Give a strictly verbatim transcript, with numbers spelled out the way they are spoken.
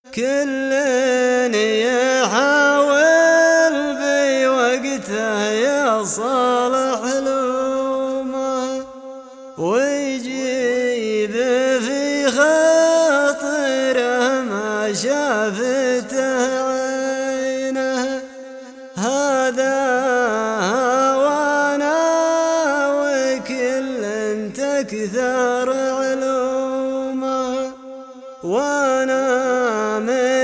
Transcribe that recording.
كل يحاول بوقته يصلح علومه، ويجيب في خاطره ما شافته عينه. هذا هوانا وكل تكثر علومه، وانا من